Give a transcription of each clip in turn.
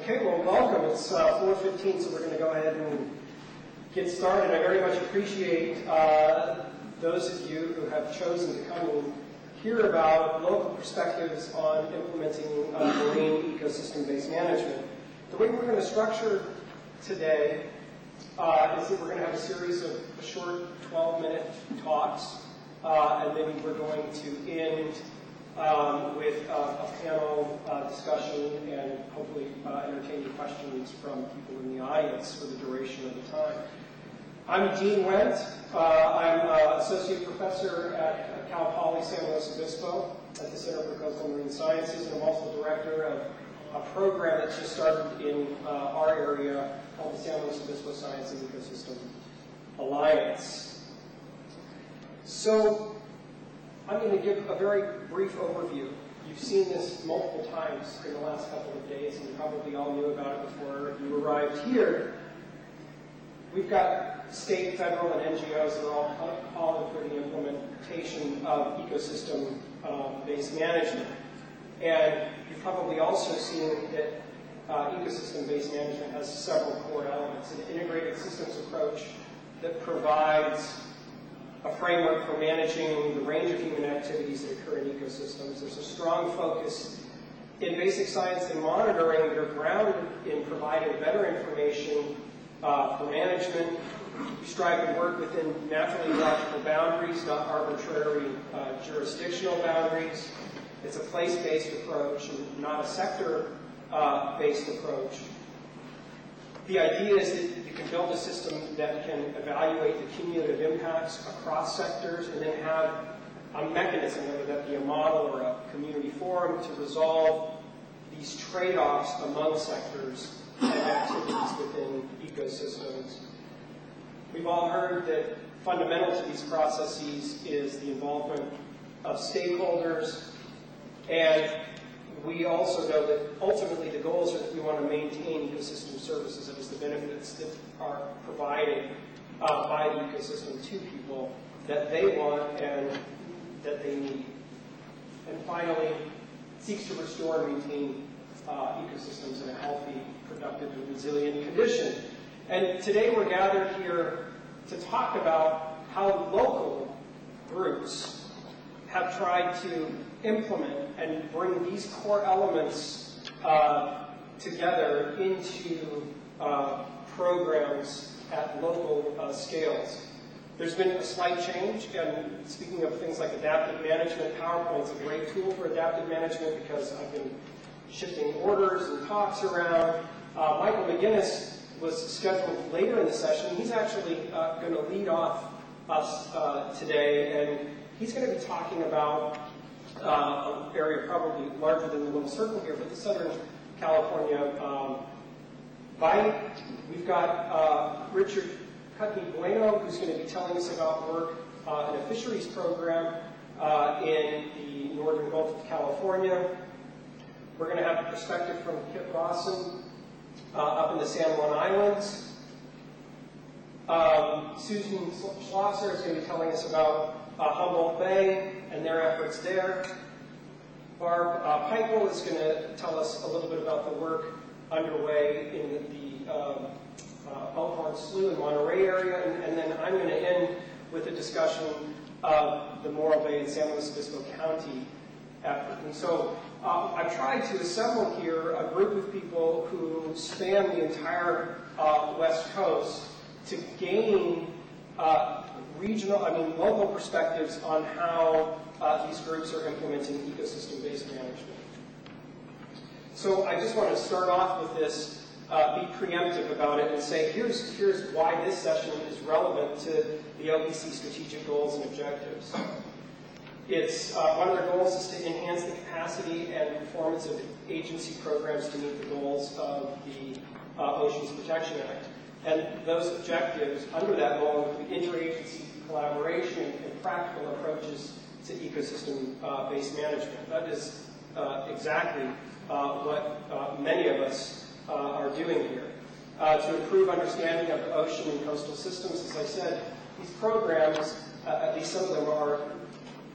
Okay, well, welcome. It's 4:15, so we're going to go ahead and get started. I very much appreciate those of you who have chosen to come and hear about local perspectives on implementing marine ecosystem-based management. The way we're going to structure today is that we're going to have a series of short 12-minute talks, and then we're going to end with a panel discussion and hopefully entertaining questions from people in the audience for the duration of the time. I'm Dean Wendt. I'm Associate Professor at Cal Poly San Luis Obispo at the Center for Coastal Marine Sciences, and I'm also Director of a program that's just started in our area called the San Luis Obispo Science and Ecosystem Alliance. So I'm going to give a very brief overview. You've seen this multiple times in the last couple of days, and you probably all knew about it before you arrived here. We've got state, federal, and NGOs that are all calling for the implementation of ecosystem-based management. And you've probably also seen that ecosystem-based management has several core elements: an integrated systems approach that provides a framework for managing the range of human activities that occur in ecosystems. There's a strong focus in basic science and monitoring that are grounded in providing better information for management. We strive to work within naturally logical boundaries, not arbitrary jurisdictional boundaries. It's a place-based approach and not a sector-based approach. The idea is that you can build a system that can evaluate the cumulative impacts across sectors and then have a mechanism, whether that be a model or a community forum, to resolve these trade-offs among sectors and activities within ecosystems. We've all heard that fundamental to these processes is the involvement of stakeholders, and we also know that ultimately the goals are that we want to maintain ecosystem services, that is, the benefits that are provided by the ecosystem to people that they want and that they need. And finally, seeks to restore and maintain ecosystems in a healthy, productive, and resilient condition. And today we're gathered here to talk about how local groups have tried to implement and bring these core elements together into programs at local scales. There's been a slight change, and speaking of things like adaptive management, PowerPoint's a great tool for adaptive management because I've been shifting orders and talks around. Michael McGinnis was scheduled later in the session. He's actually going to lead off us today, and he's going to be talking about an area probably larger than the little circle here, but the Southern California Bight. We've got Richard Cudney Bueno, who's going to be telling us about work in a fisheries program in the northern Gulf of California. We're going to have a perspective from Kip Rawson up in the San Juan Islands. Susan Schlosser is going to be telling us about Humboldt Bay and their efforts there. Barb Peichel is going to tell us a little bit about the work underway in the Elkhorn Slough and Monterey area, and then I'm going to end with a discussion of the Morro Bay and San Luis Obispo County effort. And so I've tried to assemble here a group of people who span the entire West Coast to gain local perspectives on how these groups are implementing ecosystem-based management. So I just want to start off with this, be preemptive about it, and say here's why this session is relevant to the LPC strategic goals and objectives. It's one of their goals is to enhance the capacity and performance of agency programs to meet the goals of the Oceans Protection Act. And those objectives under that goal include interagency collaboration and practical approaches to ecosystem-based management. That is exactly what many of us are doing here. To improve understanding of the ocean and coastal systems, as I said, these programs, at least some of them, are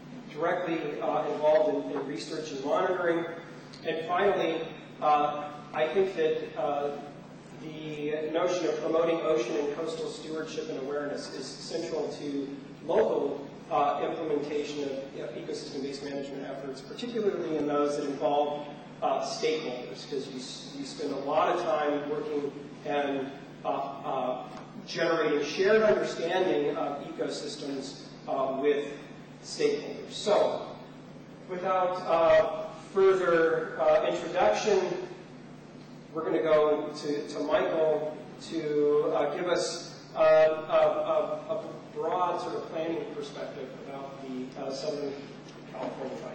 directly involved in research and monitoring. And finally, I I think that the notion of promoting ocean and coastal stewardship and awareness is central to local implementation of ecosystem-based management efforts, particularly in those that involve stakeholders, because you spend a lot of time working and generating shared understanding of ecosystems with stakeholders. So, without further introduction, we're going to go to Michael to give us a broad sort of planning perspective about the Southern California Bight.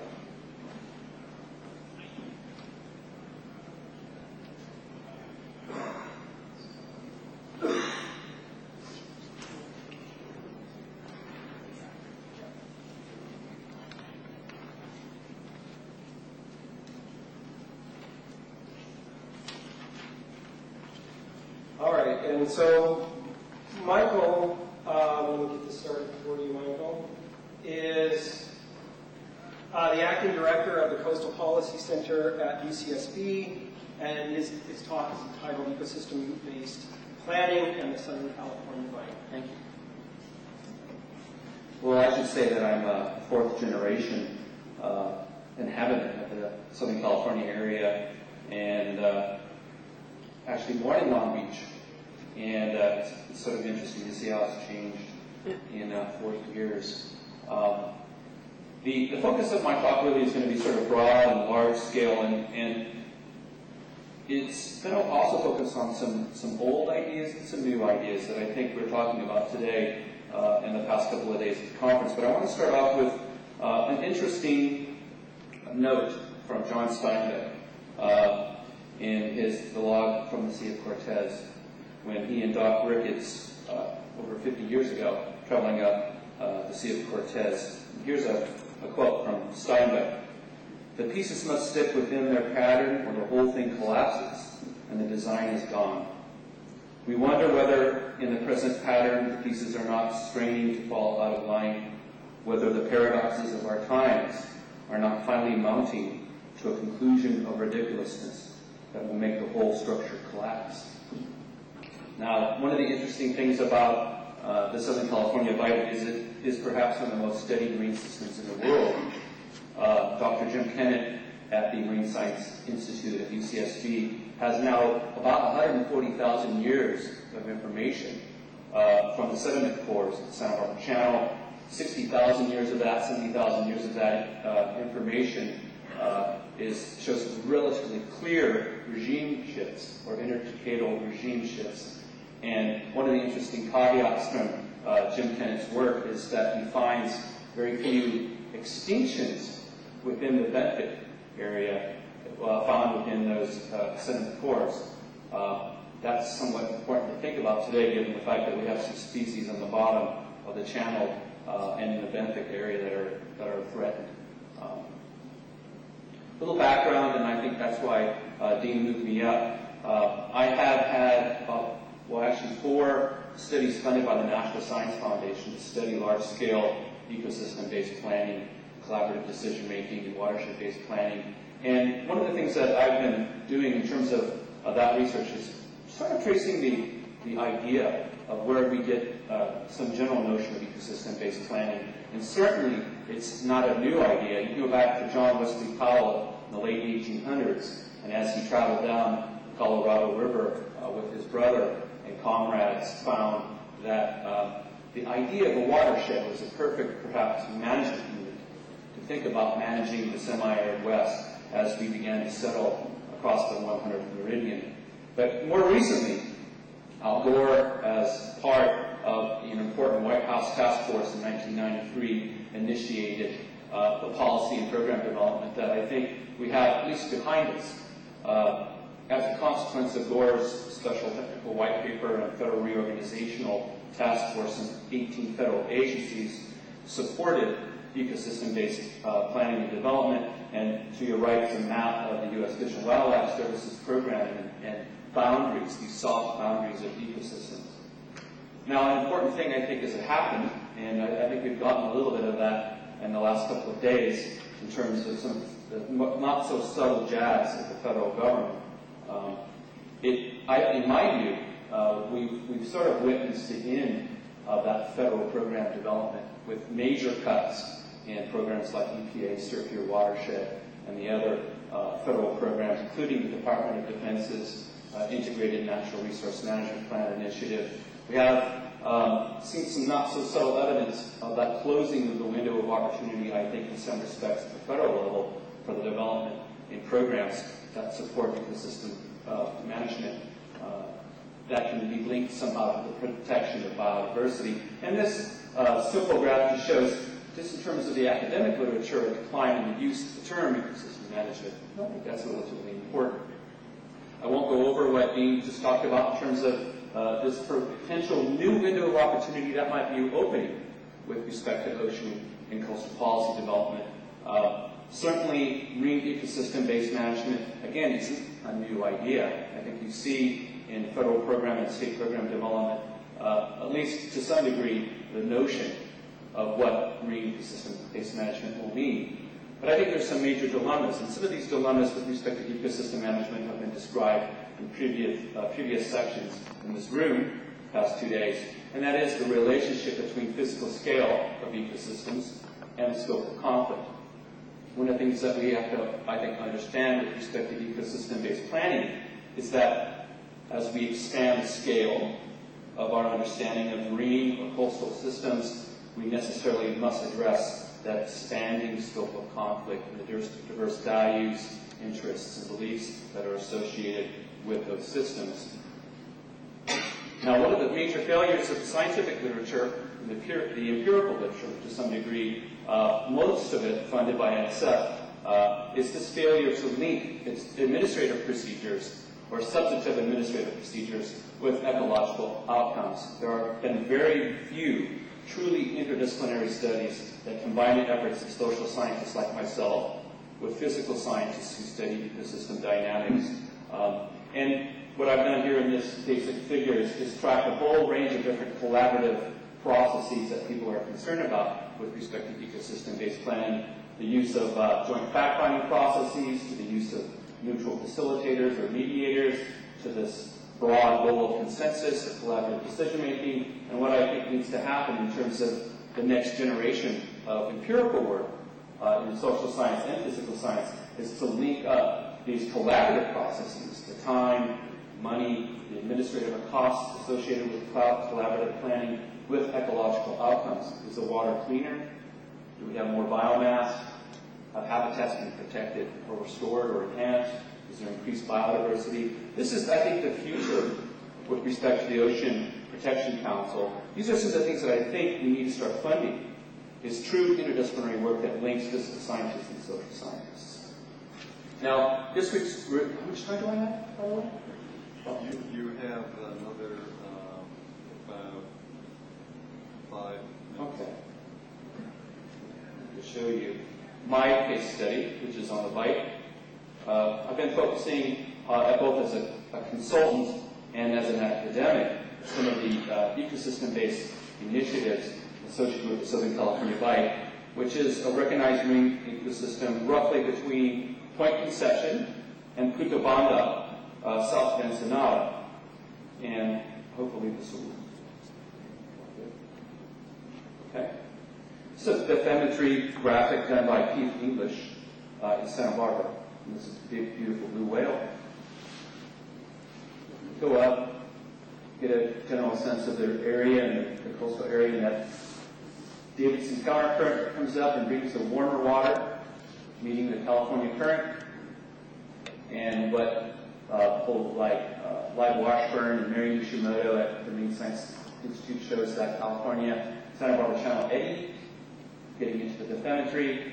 All right, and so Michael, let me get this started for you, Michael, is the acting director of the Coastal Policy Center at UCSB, and his talk is entitled Ecosystem-Based Planning and the Southern California Bight. Thank you. Well, I should say that I'm a fourth generation inhabitant of the Southern California area, and actually born in Long Beach. And it's sort of interesting to see how it's changed in 40 years. The focus of my talk really is going to be sort of broad and large scale, and it's going to also focus on some old ideas and some new ideas that I think we're talking about today in the past couple of days at the conference. But I want to start off with an interesting note from John Steinbeck in the log from the Sea of Cortez, when he and Doc Ricketts, over 50 years ago, traveling up the Sea of Cortez. Here's a quote from Steinbeck. "The pieces must stick within their pattern or the whole thing collapses and the design is gone. We wonder whether in the present pattern the pieces are not straining to fall out of line, whether the paradoxes of our times are not finally mounting to a conclusion of ridiculousness that will make the whole structure collapse." Now, one of the interesting things about the Southern California Bight is it is perhaps one of the most steady marine systems in the world. Dr. Jim Kennett at the Marine Science Institute at UCSB has now about 140,000 years of information from the sediment cores of the Santa Barbara Channel. 60,000 years of that, 70,000 years of that information shows relatively clear regime shifts or interdecadal regime shifts. And one of the interesting caveats from Jim Kennett's work is that he finds very few extinctions within the benthic area found within those sediment cores. That's somewhat important to think about today, given the fact that we have some species on the bottom of the channel and in the benthic area that are threatened. A little background, and I think that's why Dean moved me up. I have had actually 4 studies funded by the National Science Foundation to study large-scale ecosystem-based planning, collaborative decision-making, and watershed-based planning. And one of the things that I've been doing in terms of that research is sort of tracing the idea of where we get some general notion of ecosystem-based planning. And certainly, it's not a new idea. You can go back to John Wesley Powell in the late 1800s, and as he traveled down the Colorado River with his brother and comrades, found that the idea of a watershed was a perfect, perhaps, management unit to think about managing the semi-arid West as we began to settle across the 100th meridian. But more recently, Al Gore, as part of an important White House task force in 1993, initiated the policy and program development that I think we have at least behind us. As a consequence of Gore's special technical white paper and federal reorganizational task force, and 18 federal agencies supported ecosystem-based planning and development. And to your right is a map of the U.S. Fish and Wildlife Services program and boundaries, these soft boundaries of ecosystems. Now, an important thing I think has happened, and I think we've gotten a little bit of that in the last couple of days in terms of some not so subtle jabs at the federal government. In my view, we've sort of witnessed the end of that federal program development with major cuts in programs like EPA, Serve Your Watershed, and the other federal programs, including the Department of Defense's Integrated Natural Resource Management Plan initiative. We have seen some not so subtle evidence of that closing of the window of opportunity, I think, in some respects at the federal level for the development in programs that support ecosystem management that can be linked somehow to the protection of biodiversity. And this simple graph just shows, just in terms of the academic literature, a decline in the use of the term ecosystem management. I think that's relatively important. I won't go over what Dean just talked about in terms of this potential new window of opportunity that might be opening with respect to ocean and coastal policy development. Certainly, marine ecosystem-based management, again, isn't a new idea. I think you see in federal program and state program development, at least to some degree, the notion of what marine ecosystem-based management will mean. But I think there's some major dilemmas, and some of these dilemmas with respect to ecosystem management have been described in previous sections in this room the past 2 days, and that is the relationship between physical scale of ecosystems and the scope of conflict. One of the things that we have to, I think, understand with respect to ecosystem-based planning is that as we expand the scale of our understanding of marine or coastal systems, we necessarily must address that expanding scope of conflict and the diverse values, interests, and beliefs that are associated with those systems. Now, one of the major failures of the scientific literature, the empirical literature to some degree, most of it funded by NSF, is this failure to link its administrative procedures or substantive administrative procedures with ecological outcomes. There have been very few truly interdisciplinary studies that combine the efforts of social scientists like myself with physical scientists who study ecosystem dynamics. And what I've done here in this basic figure is track a whole range of different collaborative processes that people are concerned about with respect to ecosystem-based planning, the use of joint fact-finding processes, to the use of neutral facilitators or mediators, to this broad global consensus of collaborative decision-making, and what I think needs to happen in terms of the next generation of empirical work in social science and physical science is to link up these collaborative processes, the time, money, the administrative costs associated with collaborative planning with ecological outcomes. Is the water cleaner? Do we have more biomass? Have habitats been protected or restored or enhanced? Is there increased biodiversity? This is, I think, the future with respect to the Ocean Protection Council. These are some of the things that I think we need to start funding, is true interdisciplinary work that links physical scientists and social scientists. Now, this week's, how much time do I have, by the way? You have another about 5 minutes. Okay. To show you my case study, which is on the bike. I've been focusing both as a consultant and as an academic some of the ecosystem-based initiatives associated with the Southern California Bight, which is a recognized marine ecosystem roughly between Point Conception and Punta Banda, south of Ensenada. And hopefully this will work. Okay. So the bathymetry graphic done by Keith English in Santa Barbara. And this is a big, beautiful blue whale. Go up, get a general sense of their area and the coastal area, and that Davidson countercurrent comes up and brings the warmer water, meeting the California current, and what people like Live Washburn and Mary Nishimoto at the Marine Science Institute shows that California Santa Barbara Channel eddy, getting into the bathymetry.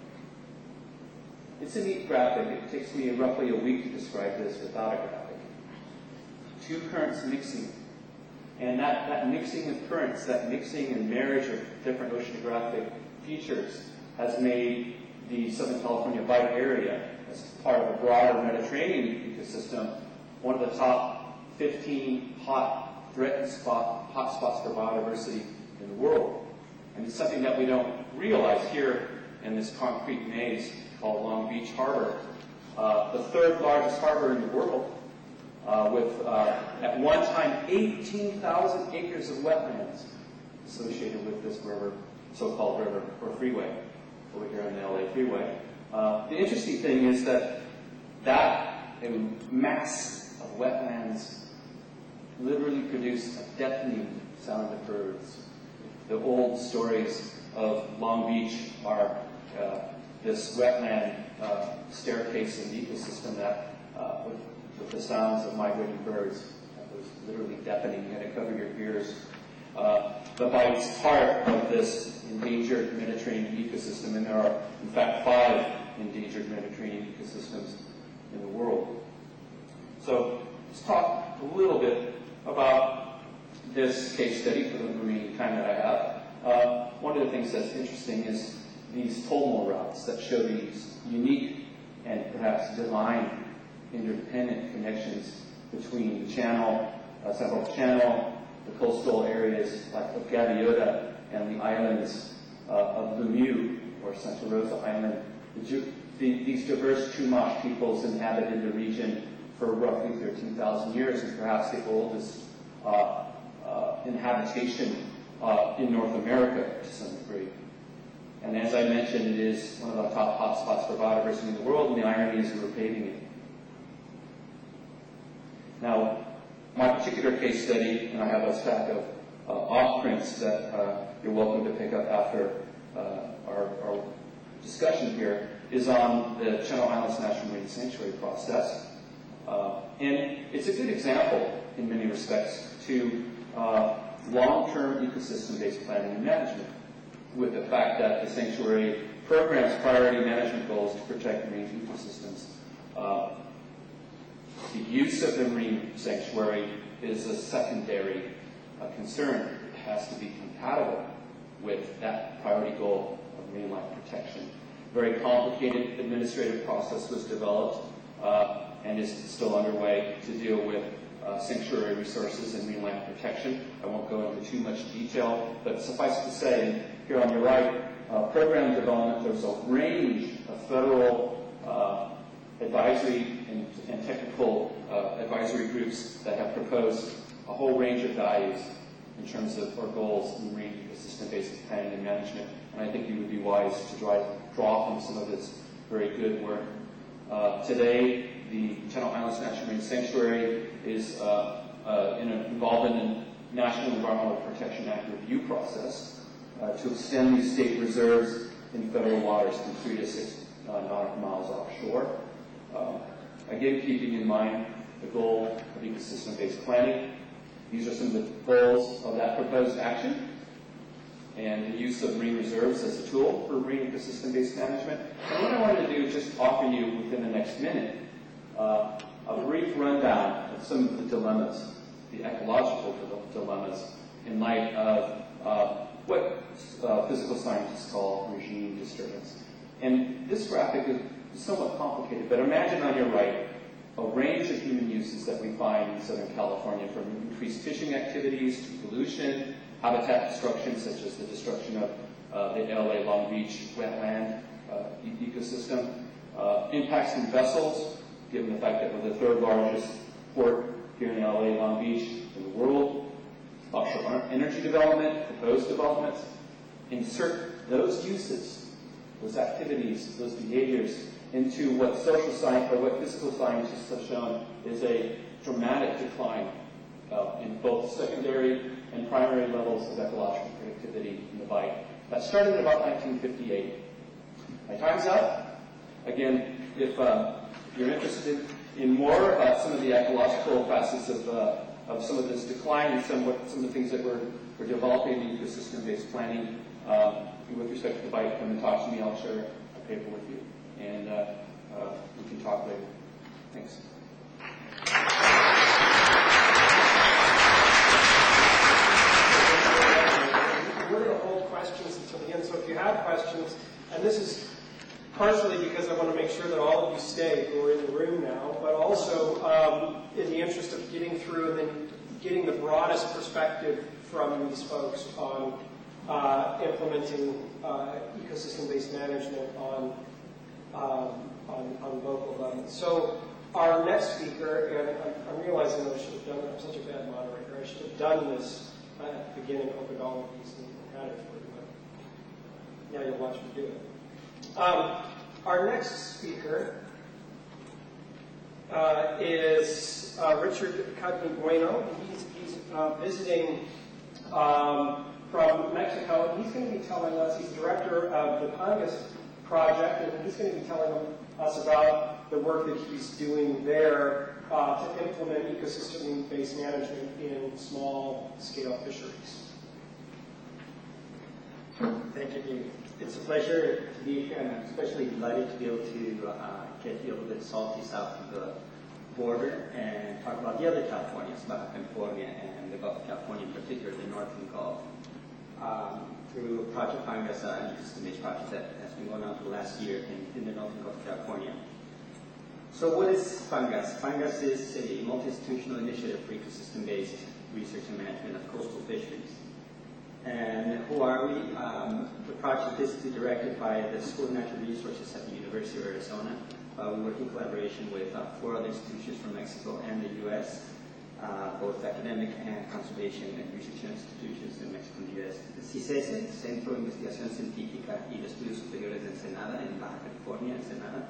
It's a neat graphic. It takes me roughly a week to describe this without a graphic. Two currents mixing. And that mixing of currents, that mixing and marriage of different oceanographic features has made the Southern California Bight area, as part of a broader Mediterranean ecosystem, one of the top 15 threatened hotspots for biodiversity in the world. And it's something that we don't realize here in this concrete maze called Long Beach Harbor. The third largest harbor in the world with, at one time, 18,000 acres of wetlands associated with this river, so-called river or freeway over here on the LA freeway. The interesting thing is that mass of wetlands literally produced a deafening sound of birds. The old stories of Long Beach are this wetland staircase and ecosystem that, with the sounds of migrating birds, that was literally deafening. You had to cover your ears. But by its part of this endangered Mediterranean ecosystem, and there are, in fact, 5 endangered Mediterranean ecosystems in the world. So let's talk a little bit about this case study for the remaining time that I have. One of the things that's interesting is these toll mill routes that show these unique and perhaps divine interdependent connections between the channel, Central Channel, the coastal areas like of Gaviota and the islands of Lumu or Santa Rosa Island. These diverse Chumash peoples inhabited the region for roughly 13,000 years, and perhaps the oldest inhabitation in North America to some degree. And as I mentioned, it is one of the top hotspots for biodiversity in the world, and the irony is we're paving it. Now, my particular case study, and I have a stack of off-prints that you're welcome to pick up after our discussion here, is on the Channel Islands National Marine Sanctuary process. And it's a good example, in many respects, to long-term ecosystem-based planning and management, with the fact that the sanctuary programs priority management goals to protect marine ecosystems. The use of the marine sanctuary is a secondary concern. It has to be compatible with that priority goal of marine life protection. A very complicated administrative process was developed and is still underway to deal with sanctuary resources and marine life protection. I won't go into too much detail, but suffice to say, here on your right, program development, there's a range of federal advisory and technical advisory groups that have proposed a whole range of values in terms of our goals in marine ecosystem-based planning and management. And I think you would be wise to draw from some of this very good work. Today, the Channel Islands National Marine Sanctuary is involved in the National Environmental Protection Act review process to extend these state reserves in federal waters from 3 to 6 nautical miles offshore. Again, keeping in mind the goal of ecosystem-based planning. These are some of the goals of that proposed action, and the use of marine reserves as a tool for marine ecosystem-based management. And what I wanted to do is just offer you, within the next minute, a brief rundown of some of the dilemmas, the ecological dilemmas, in light of what physical scientists call regime disturbance. And this graphic is somewhat complicated, but imagine on your right a range of human uses that we find in Southern California, from increased fishing activities to pollution, habitat destruction, such as the destruction of the LA Long Beach wetland ecosystem, impacts from vessels, given the fact that we're the 3rd largest port here in LA Long Beach in the world, offshore energy development, proposed developments. Insert those uses, those activities, those behaviors into what social science or what physical scientists have shown is a dramatic decline in both secondary and primary levels of ecological productivity in the Bight. That started in about 1958. My time's up. Again, if you're interested in more about some of the ecological facets of some of this decline and some of the things that we're developing in ecosystem-based planning, with respect to the Bight, come and talk to me. I'll share a paper with you, and we can talk later. Thanks. We're going to hold questions until the end, so if you have questions, and this is partially because I want to make sure that all of you stay who are in the room now, but also in the interest of getting through and then getting the broadest perspective from these folks on implementing ecosystem-based management on local levels. So Our next speaker, and I'm realizing that I should have done it. I'm such a bad moderator. I should have done this at the beginning, opened all of these and had it for you, but now you'll watch me do it. Our next speaker is Richard Cagnibueno. He's visiting from Mexico, and he's going to be telling us, he's director of the Pangas project, and he's going to be telling us about the work that he's doing there to implement ecosystem-based management in small-scale fisheries. Thank you, Jimmy. It's a pleasure to be here, and I'm especially delighted to be able to get you a little bit salty south of the border and talk about the other Californias, Baja California and the Gulf of California, in particular the Northern Gulf, through Project Pangas, an ecosystem-based project that has been going on for the last year in the Northern Gulf of California. So what is Pangas? Pangas is a multi-institutional initiative for ecosystem-based research and management of coastal fisheries. And who are we? The project is directed by the School of Natural Resources at the University of Arizona. We work in collaboration with 4 other institutions from Mexico and the U.S., both academic and conservation and research institutions in Mexico and the U.S. The CICESE, Centro de Investigación Científica y de Estudios Superiores de Ensenada, in Baja California, Ensenada.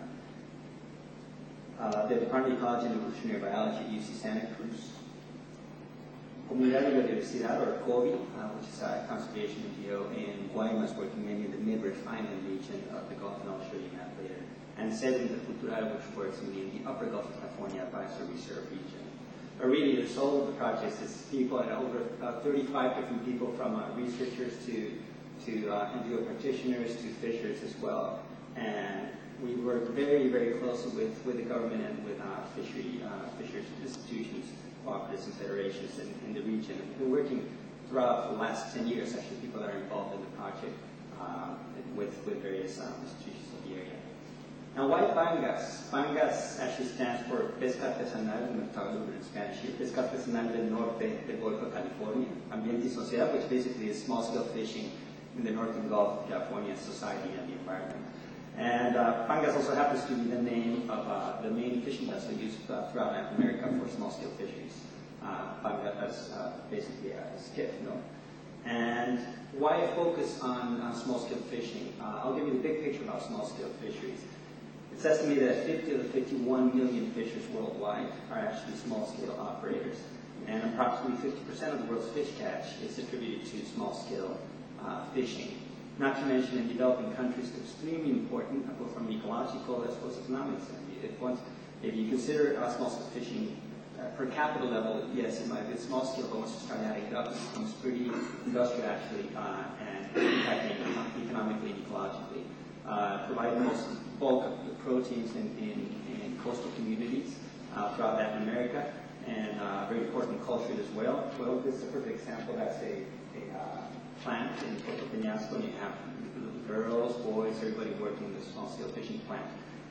The Department of Ecology and Evolutionary Biology at UC Santa Cruz. Comunidad de Biodiversidad, or COBI, which is a conservation NGO in Guaymas, working mainly in the mid-refinement region of the Gulf, and I'll show you that later. And Centro Cultural, which works in the upper Gulf of California Advisory Reserve region. But really, the soul of the project is people, and over 35 different people, from researchers to NGO practitioners to fishers as well. And we work very, very closely with the government and with fishers institutions, cooperatives and federations in the region. We've been working throughout the last 10 years, actually, people that are involved in the project with various institutions of the area. Now, why Pangas? Pangas actually stands for Pesca Artesanal, I'm going to talk a little bit in Spanish here, Pesca Artesanal del Norte del Golfo de California, Ambiente y Sociedad, which basically is small-scale fishing in the Northern Gulf of California, society and the environment. And Pangas also happens to be the name of the main fishing vessel used throughout Latin America for small-scale fisheries. Pangas is basically a skiff, you know. And why focus on small-scale fishing? I'll give you the big picture about small-scale fisheries. It's estimated that 50 of the 51 million fishers worldwide are actually small-scale operators. And approximately 50% of the world's fish catch is attributed to small-scale fishing. Not to mention, in developing countries, it's extremely important, both from ecological as well as economic standpoint. If you consider small-scale fishing per capita level, yes, it might be small scale, but once you start adding it up, it becomes pretty industrial, actually, and impacting economically and ecologically. Provide the most bulk of the proteins in coastal communities throughout Latin America, and very important culture as well. Well, this is a perfect example. That's a plant in Puerto Peñasco, and you have girls, boys, everybody working the small-scale fishing plant.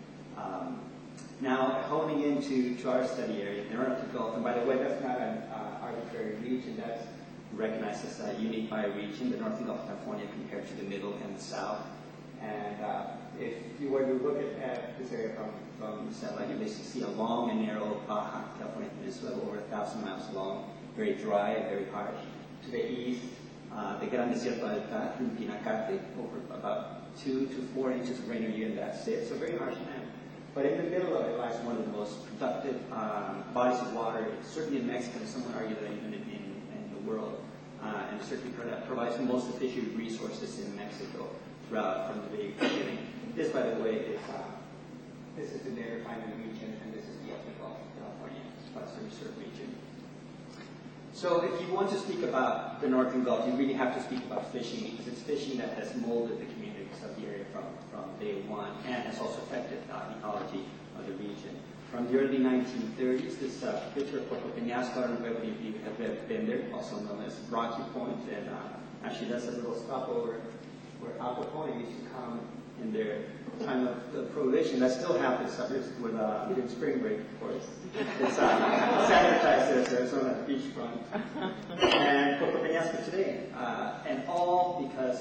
Now, honing into our study area, the Northern Gulf, and by the way, that's not an arbitrary region. That's recognized as a unique bioregion, the Northern Gulf of California compared to the middle and the south. And if you were to look at this area from the satellite, you basically see a long and narrow Baja California peninsula, over 1,000 miles long, very dry, very harsh. To the east, the Gran Desierto del Pinacate, over about 2 to 4 inches of rain a year, and that's it. So very harsh land. But in the middle of it lies one of the most productive bodies of water, certainly in Mexico, and some would argue that even in the world, and certainly provides most of the fishery resources in Mexico throughout from the very beginning. This, by the way, this is the mid-refinement region, and this is the upper Gulf of California, Western Reserve region. So if you want to speak about the Northern Gulf, you really have to speak about fishing, because it's fishing that has molded the communities of the area from day one, and has also affected the ecology of the region. From the early 1930s, this picture of Puerto Peñasco, I don't know if any of you have been there, also known as Rocky Point, and actually that's a little stopover where Al Capone used to come in their time of prohibition. That still happens with during spring break, of course. It's advertised as Arizona beachfront. And Puerto Peñasco today. And all because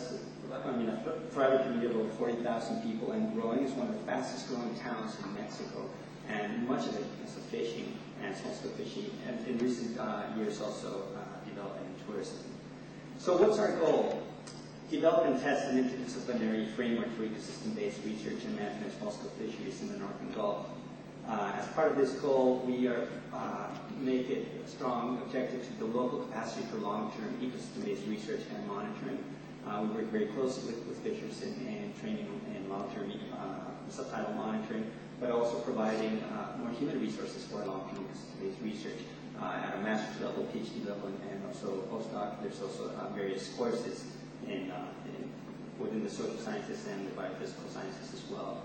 a thriving community of over 40,000 people and growing. It's one of the fastest growing towns in Mexico, and much of it is of fishing and small-scale fishing, and in recent years also development in tourism. So what's our goal? Develop and test an interdisciplinary framework for ecosystem-based research and management of small-scale fisheries in the Northern Gulf. As part of this goal, we are make it a strong objective to build local capacity for long-term ecosystem-based research and monitoring. We work very closely with fishers in training in long-term subtidal monitoring, but also providing more human resources for long-term ecosystem-based research at a master's level, PhD level, and also postdoc. There's also various courses within the social sciences and the biophysical sciences as well.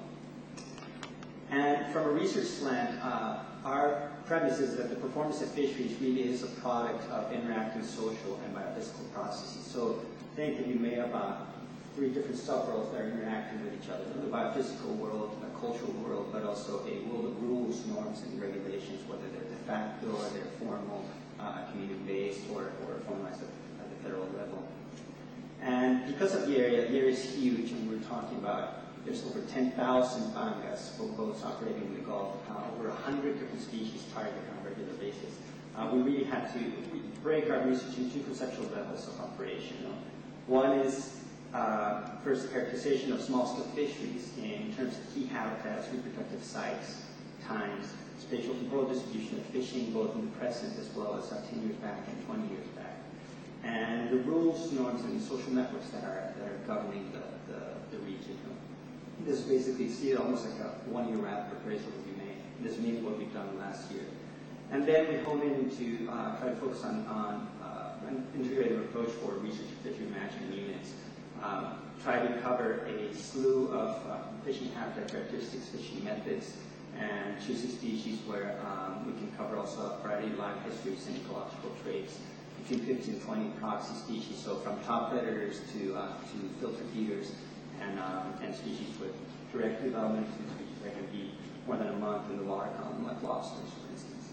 And from a research slant, our premise is that the performance of fisheries really is a product of interactive social and biophysical processes. So think that you may have three different subworlds that are interacting with each other: the biophysical world, the cultural world, but also a world of rules, norms, and regulations, whether they're de facto or they're formal, community-based, or formalized at the federal level. And because of the area is huge, and we're talking about there's over 10,000 bangas, boats operating in the Gulf, over 100 different species targeted on a regular basis. We really had to break our research into two conceptual levels of operation. One is first, the characterization of small-scale fisheries in terms of key habitats, reproductive sites, times, spatial temporal distribution of fishing, both in the present as well as 10 years back and 20 years back, and the rules, norms, and social networks that are governing the region. This is basically, see it almost like a one-year rapid appraisal that we made. This means what we've done last year. And then we hone in to try to focus on an integrative approach for research and fishery management units. Try to cover a slew of fishing habitat characteristics, fishing methods, and choose a species where we can cover also a variety of life histories and ecological traits, between 15 and 20 proxy species, so from top predators to filter feeders, and species with direct development, and species that can be more than a month in the water column, like lobsters, for instance.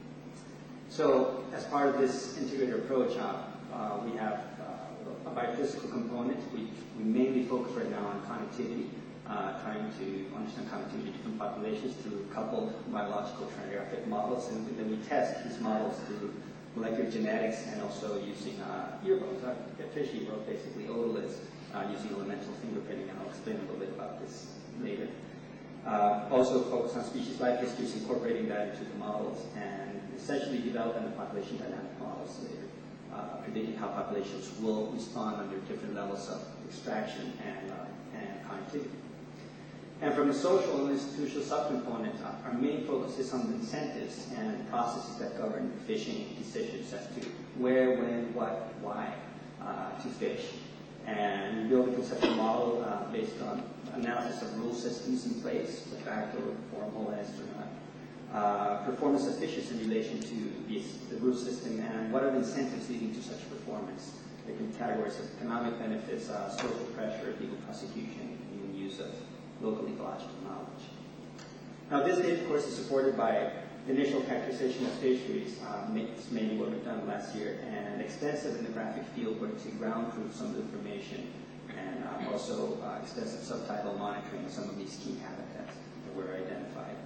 So, as part of this integrated approach, we have a biophysical component. We mainly focus right now on connectivity, trying to understand connectivity to different populations through coupled biological stratigraphic models, and then we test these models through molecular genetics and also using earbuds, fish earbuds, basically otoliths, using elemental fingerprinting, and I'll explain a little bit about this later. Also focus on species life histories, incorporating that into the models, and essentially developing the population dynamic models later, predicting how populations will respond under different levels of extraction and connectivity. And from the social and institutional subcomponent, our main focus is on the incentives and processes that govern fishing decisions as to where, when, what, why to fish. And we build a conceptual model based on analysis of rule systems in place, de facto, formal, and astronaut. Performance of fishes in relation to the rule system, and what are the incentives leading to such performance. They can be categories of economic benefits, social pressure, legal prosecution, even use of local ecological knowledge. Now this data, of course, is supported by the initial characterization of fisheries, it's mainly what we've done last year, and extensive ethnographic field work to ground truth some of the information, and also extensive subtidal monitoring of some of these key habitats that were identified.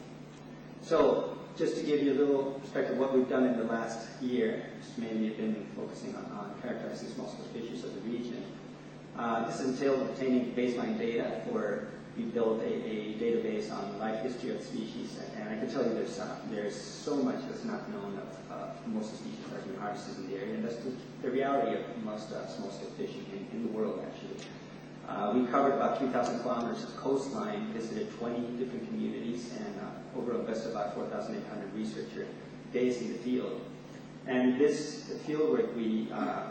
So, just to give you a little perspective of what we've done in the last year, it's mainly been focusing on characterizing small-scale fisheries of the region. This entailed obtaining baseline data we built a database on life history of species, and I can tell you there's so much that's not known of most of the species that are being harvested in the area, and that's the reality of most small-scale fishing in the world, actually. We covered about 3,000 kilometers of coastline, visited 20 different communities, and invested about 4,800 researcher days in the field. And this fieldwork, we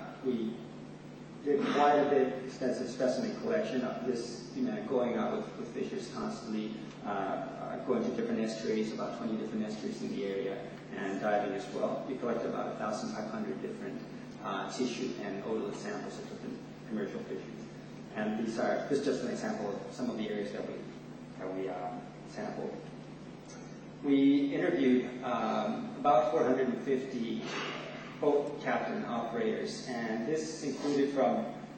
did quite a bit extensive specimen collection of this, going out with fishers constantly, going to different estuaries, about 20 different estuaries in the area, and diving as well. We collected about 1,500 different tissue and otolith samples of different commercial fisheries. And this is just an example of some of the areas that we sampled. We interviewed about 450 boat captain operators, and this included from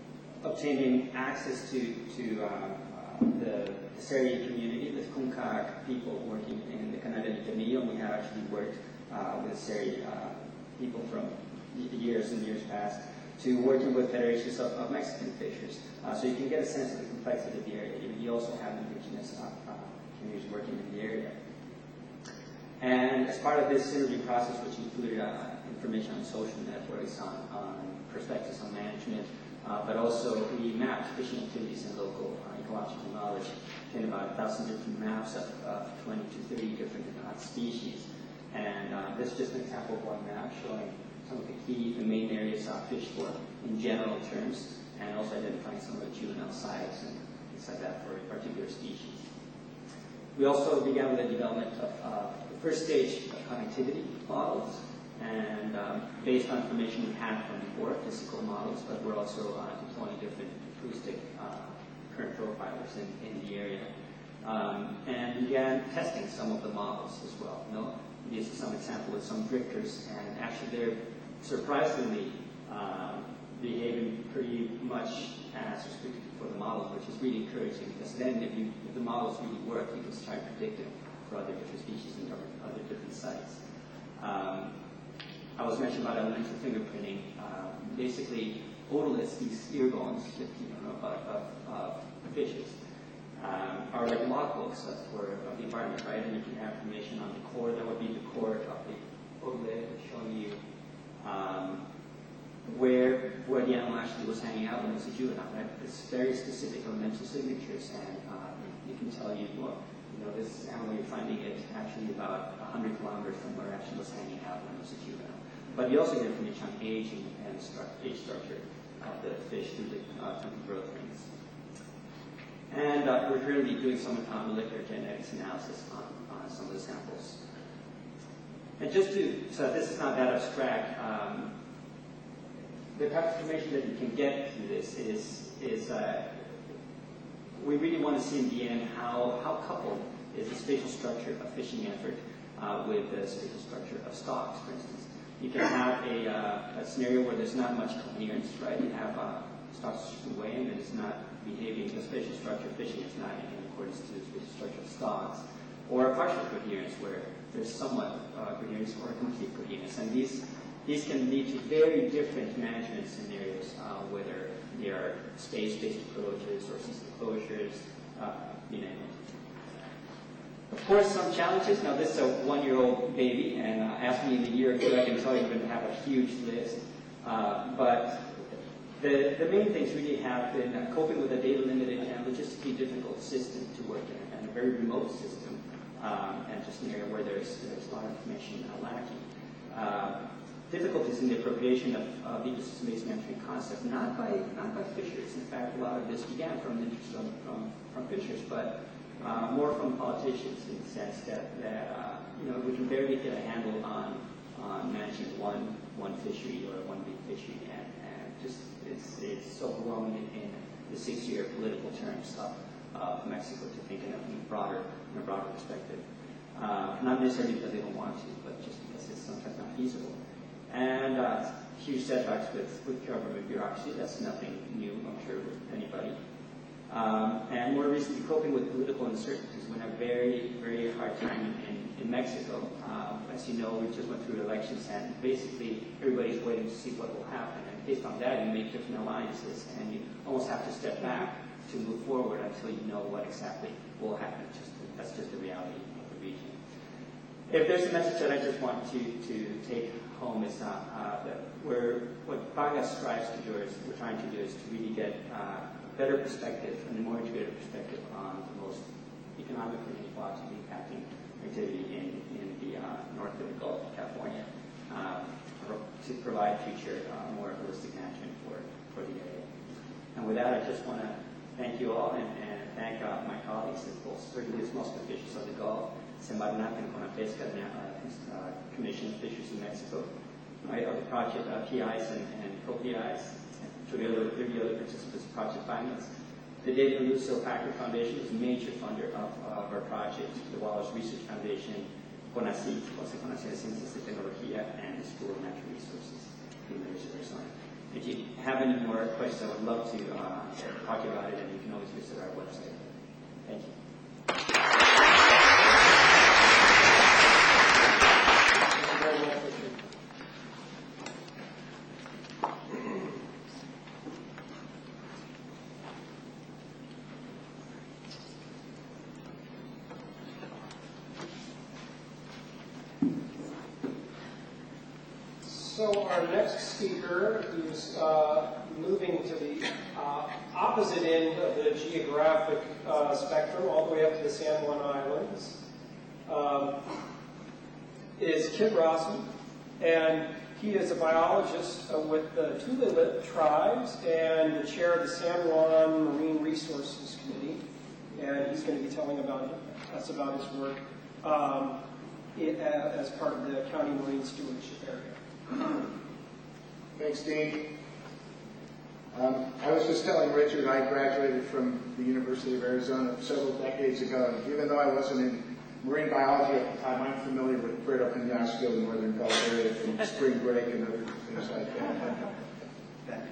obtaining access to the Seri community, the Kunkak people working in the Canada de Camillo. We have actually worked with Seri people from years and years past to working with federations of Mexican fishers. So you can get a sense of the complexity of the area. You also have indigenous communities working in the area. And as part of this synergy process, which included information on social networks, on perspectives on management, but also we mapped fishing activities and local ecological knowledge in about 1,000 different maps of 20 to 30 different species. And this is just an example of one map showing some of the main areas fished for in general terms, and also identifying some of the juvenile sites and things like that for a particular species. We also began with the development of the first stage of connectivity models, and based on information we had from before, physical models, but we're also deploying different acoustic current profilers in the area, and began testing some of the models as well. These are some examples with some drifters, and actually they're surprisingly behaving pretty much as restricted for the models, which is really encouraging, because then if the models really work, you can start predicting for other different species and other different sites. I was mentioning about elemental fingerprinting. Basically, otoliths, these ear bones that you don't know about of fishes, are like logbooks of the environment, right? And you can have information on the core. That would be the core of the otolith, showing you where the animal actually was hanging out when it was a juvenile, right? It's very specific elemental signatures, and you can tell you, this animal, you're finding it actually about 100 kilometers from where it actually was hanging out when it was a juvenile. But you also get information on aging and age structure of the fish through the temporal growth rings. And we're currently doing some molecular genetics analysis on some of the samples. And so this is not that abstract. The type of information that you can get through this is we really want to see in the end how coupled is the spatial structure of fishing effort with the spatial structure of stocks, for instance. You can have a scenario where there's not much coherence, right? You have stocks away and it's not behaving, the spatial structure of fishing is not in accordance to the spatial structure of stocks. Or a partial coherence where there's somewhat coherence or a complete coherence. And these can lead to very different management scenarios, whether they are space-based approaches or system closures, you name it. Of course, some challenges. Now, this is a 1-year-old baby, and ask me in a year or two, I can tell you we're going to have a huge list. But the main things really have been coping with a data-limited and logistically difficult system to work in, and a very remote system, and just an area where there's a lot of information lacking. Difficulties in the appropriation of ecosystem-based management concepts, not by fishers. In fact, a lot of this began from interest from fishers, but more from politicians, in the sense that we can barely get a handle on managing one fishery or one big fishery, and just it's overwhelming in the 6-year political terms of Mexico to think in a broader perspective. Not necessarily because they don't want to, but just because it's sometimes not feasible. And huge setbacks with government bureaucracy. That's nothing new, I'm sure, with anybody. And more recently, coping with political uncertainties. We have a very, very hard time in Mexico. As you know, we just went through elections, and basically everybody's waiting to see what will happen. And based on that, you make different alliances, and you almost have to step back to move forward until you know what exactly will happen. That's just the reality of the region. If there's a message that I just want to take home is that what Baga strives to do is, we're trying to do is to really get better perspective and a more integrated perspective on the most economically and ecologically impacting activity in the north of the Gulf of California to provide future more holistic management for the area. And with that, I just want to thank you all and thank my colleagues at both certainly the most officials of the Gulf, Semarnat and Conapesca, Commission of Fisheries in Mexico, of the project PIs and co-PIs, together with 30 other participants, project finance. The David Lucio Packard Foundation is a major funder of our project, the Wallace Research Foundation, CONACYT, Consejo Nacional de Ciencias y Tecnología, and the School of Natural Resources, University of Arizona. If you have any more questions, I would love to talk about it, and you can always visit our website. Thank you. Thank you very much, Richard. So our next speaker is moving to the opposite end of the geographic spectrum, all the way up to the San Juan Islands, is Kit Rossman. And he is a biologist with the Tulalip tribes and the chair of the San Juan Marine Resources Committee. And he's going to be telling us about his work as part of the county marine stewardship area. Thanks, Dean. I was just telling Richard I graduated from the University of Arizona several decades ago, and even though I wasn't in marine biology at the time, I'm familiar with Puerto Penasco, Northern California, from spring break and other things like that.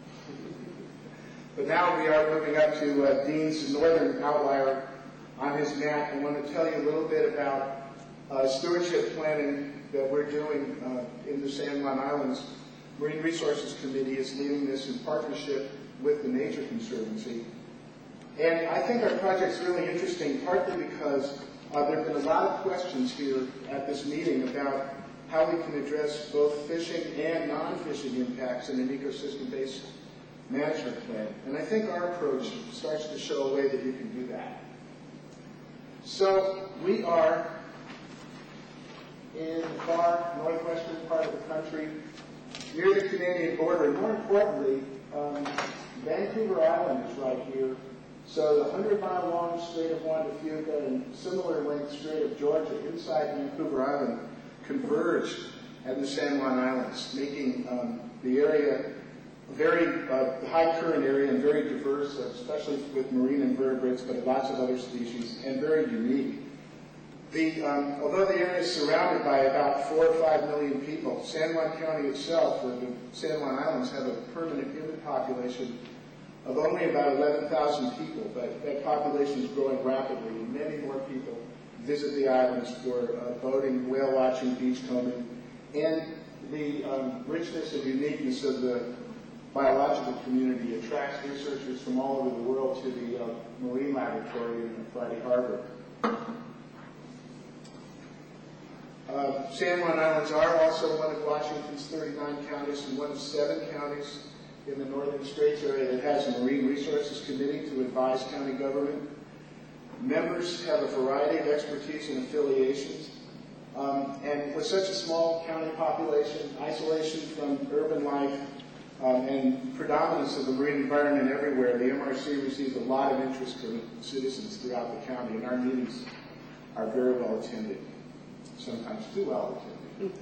But now we are moving up to Dean's northern outlier on his map. I want to tell you a little bit about stewardship planning that we're doing in the San Juan Islands. Marine Resources Committee is leading this in partnership with the Nature Conservancy. And I think our project's really interesting, partly because there have been a lot of questions here at this meeting about how we can address both fishing and non-fishing impacts in an ecosystem-based management plan. And I think our approach starts to show a way that you can do that. So we are in the far northwestern part of the country, near the Canadian border. And more importantly, Vancouver Island is right here. So the 100-mile-long Strait of Juan de Fuca and similar length Strait of Georgia inside Vancouver Island converge at the San Juan Islands, making the area a very high current area and very diverse, especially with marine invertebrates, but lots of other species, and very unique. Although the area is surrounded by about 4 or 5 million people, San Juan County itself, or the San Juan Islands, have a permanent human population of only about 11,000 people, but that population is growing rapidly. Many more people visit the islands for boating, whale watching, beachcombing, and the richness and uniqueness of the biological community attracts researchers from all over the world to the Marine Laboratory in Friday Harbor. San Juan Islands are also one of Washington's 39 counties and one of 7 counties in the Northern Straits area that has a Marine Resources Committee to advise county government. Members have a variety of expertise and affiliations. And with such a small county population, isolation from urban life, and predominance of the marine environment everywhere, the MRC receives a lot of interest from citizens throughout the county, and our meetings are very well attended. Sometimes too well attended.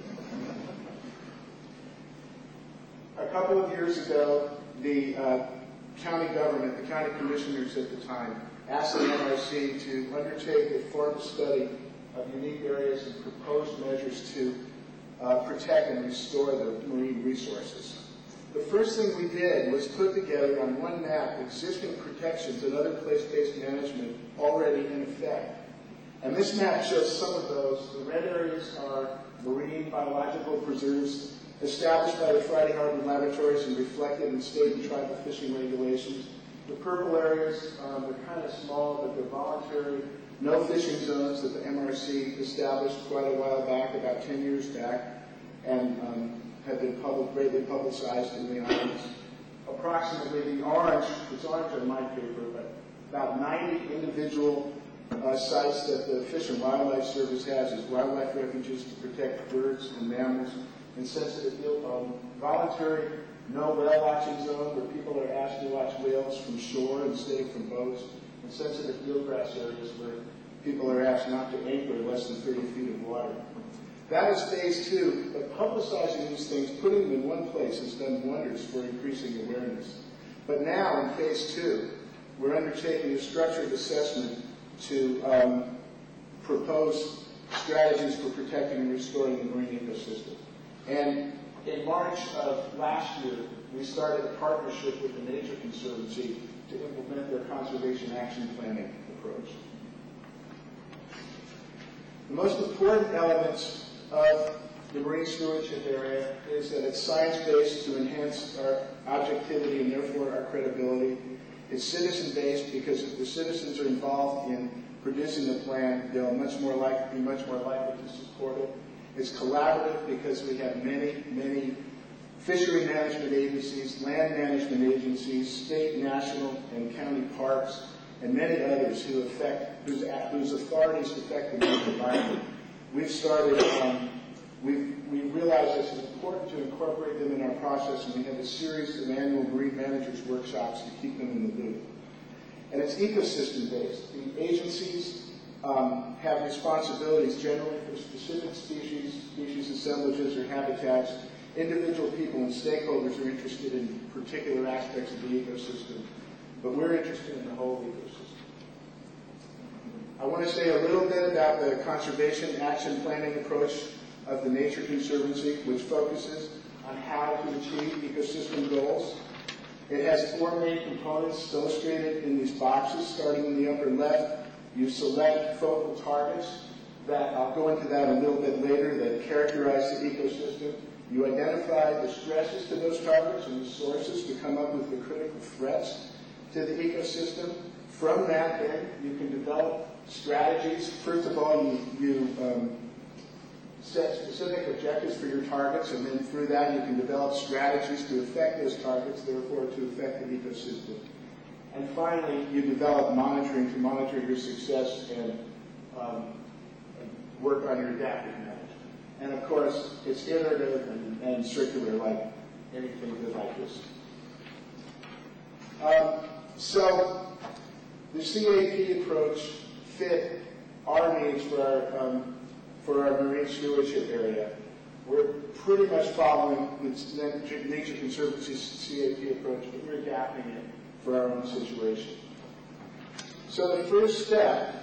A couple of years ago, the county government, the county commissioners at the time, asked the MRC to undertake a formal study of unique areas and proposed measures to protect and restore the marine resources. The first thing we did was put together on one map existing protections and other place-based management already in effect. And this map shows some of those. The red areas are marine biological preserves established by the Friday Harbor Laboratories and reflected in state and tribal fishing regulations. The purple areas, they're kind of small, but they're voluntary, no fishing zones that the MRC established quite a while back, about 10 years back, and have been greatly publicized in the islands. Approximately the orange, it's orange on my paper, but about 90 individual sites that the Fish and Wildlife Service has as wildlife refuges to protect birds and mammals and sensitive field, voluntary no whale watching zone where people are asked to watch whales from shore instead of from boats, and sensitive fieldgrass areas where people are asked not to anchor less than 30 feet of water. That is phase 2, but publicizing these things, putting them in one place has done wonders for increasing awareness. But now in phase 2, we're undertaking a structured assessment to propose strategies for protecting and restoring the marine ecosystem. And in March of last year, we started a partnership with the Nature Conservancy to implement their conservation action planning approach. The most important elements of the marine stewardship area is that it's science-based to enhance our objectivity and therefore our credibility. It's citizen-based because if the citizens are involved in producing the plan, they'll be much more likely to support it. It's collaborative because we have many fishery management agencies, land management agencies, state, national, and county parks, and many others whose authorities affect the marine environment. We realize it's important to incorporate them in our process, and we have a series of annual marine managers workshops to keep them in the loop. And it's ecosystem-based. The agencies have responsibilities generally for specific species assemblages or habitats. Individual people and stakeholders are interested in particular aspects of the ecosystem, but we're interested in the whole ecosystem. I want to say a little bit about the conservation action planning approach of the Nature Conservancy, which focuses on how to achieve ecosystem goals. It has 4 main components illustrated in these boxes. Starting in the upper left, you select focal targets that, I'll go into that a little bit later, that characterize the ecosystem. You identify the stresses to those targets and the sources to come up with the critical threats to the ecosystem. From that, then, you can develop strategies. First of all, you set specific objectives for your targets, and then through that you can develop strategies to affect those targets, therefore to affect the ecosystem. And finally, you develop monitoring to monitor your success and work on your adaptive management. And of course, it's iterative and circular like anything good like this. So the CAP approach fit our needs for our marine stewardship area. We're pretty much following the Nature Conservancy's CAP approach, but we're adapting it for our own situation. So the first step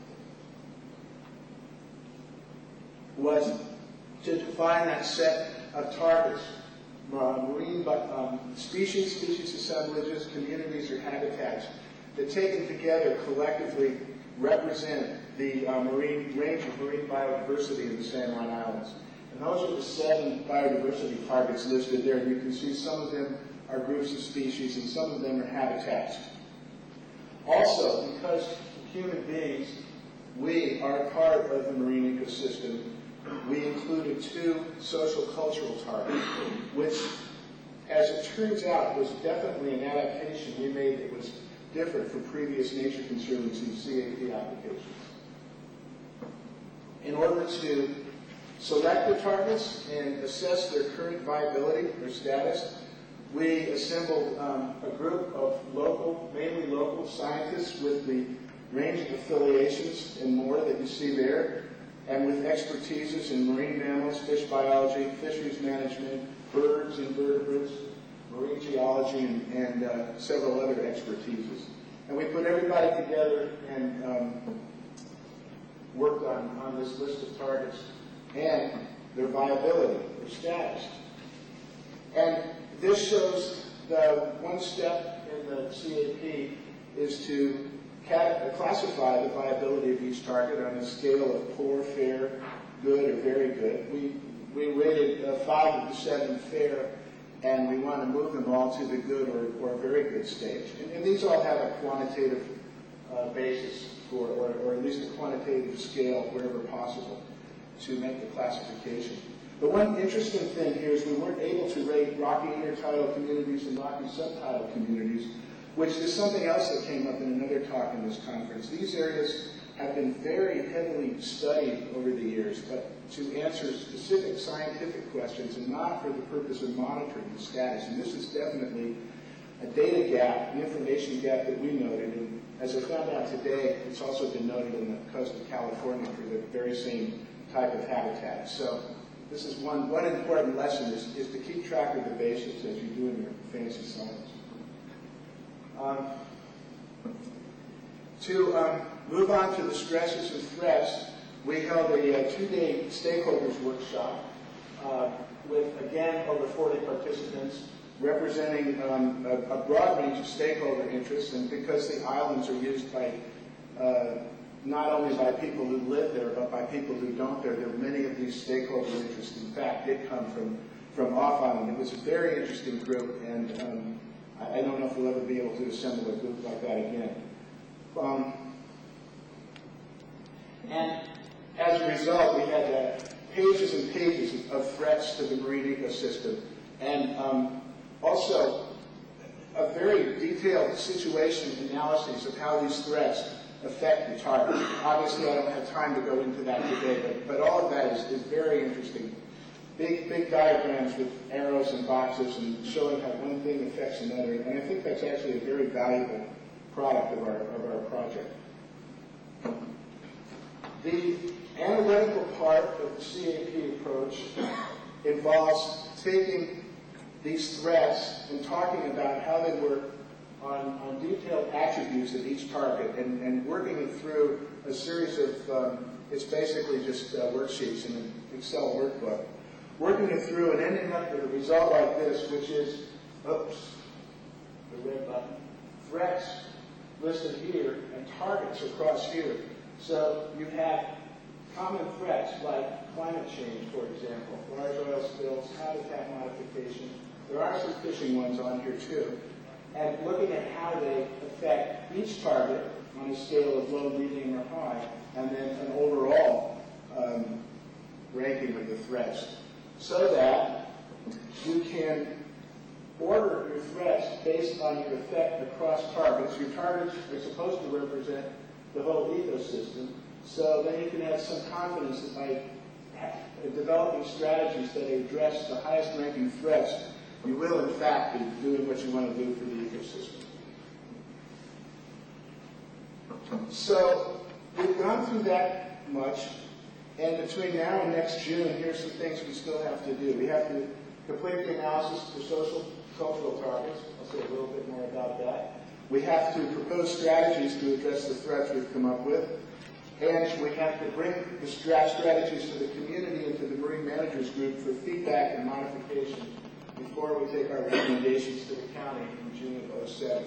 was to define that set of targets, marine species assemblages, communities, or habitats that taken together collectively represent the range of marine biodiversity in the San Juan Islands. And those are the 7 biodiversity targets listed there. You can see some of them are groups of species and some of them are habitats. Also, because human beings, we are part of the marine ecosystem, we included 2 social cultural targets, which, as it turns out, was definitely an adaptation we made that was different from previous Nature Conservancy CAP applications. In order to select the targets and assess their current viability or status, we assembled a group of mainly local scientists with the range of affiliations and more that you see there, and with expertises in marine mammals, fish biology, fisheries management, birds, invertebrates, marine geology, and several other expertises. And we put everybody together and worked on this list of targets and their viability, their status. And this shows the one step in the CAP is to classify the viability of each target on a scale of poor, fair, good, or very good. We rated 5 of the 7 fair, and we want to move them all to the good or very good stage. And these all have a quantitative basis for, or at least a quantitative scale wherever possible to make the classification. The one interesting thing here is we weren't able to rate rocky intertidal communities and rocky subtidal communities, which is something else that came up in another talk in this conference. These areas have been very heavily studied over the years, but to answer specific scientific questions and not for the purpose of monitoring the status. And this is definitely a data gap, an information gap that we noted. And as I found out today, it's also been noted in the coast of California for the very same type of habitat. So this is one important lesson is to keep track of the basics as you do in your fancy science. To move on to the stresses and threats, we held a 2-day stakeholders workshop with, again, over 40 participants, representing a broad range of stakeholder interests. And because the islands are used by not only by people who live there, but by people who don't there are many of these stakeholder interests, in fact, did come from off-island. It was a very interesting group, and I don't know if we'll ever be able to assemble a group like that again. And as a result, we had pages and pages of threats to the marine ecosystem, and also a very detailed situation analysis of how these threats affect the target. Obviously, I don't have time to go into that today, but all of that is very interesting. Big diagrams with arrows and boxes and showing how one thing affects another, and I think that's actually a very valuable product of our project. The analytical part of the CAP approach involves taking these threats and talking about how they work on detailed attributes of each target and working it through a series of, it's basically just worksheets in an Excel workbook. Working it through and ending up with a result like this, which is, oops, the red button, threats listed here and targets across here. So you have common threats like climate change, for example, large oil spills, habitat modification. There are some fishing ones on here too. And looking at how they affect each target on a scale of low, medium, or high, and then an overall ranking of the threats, so that you can order your threats based on your effect across targets. Your targets are supposed to represent the whole ecosystem, so then you can have some confidence that by developing strategies that address the highest ranking threats, you will in fact be doing what you want to do for the ecosystem. So we've gone through that much, and between now and next June, here's some things we still have to do. We have to complete the analysis for social cultural targets. I'll say a little bit more about that. We have to propose strategies to address the threats we've come up with. And we have to bring the strategies to the community and to the Marine Managers Group for feedback and modification before we take our recommendations to the county in June of 2007.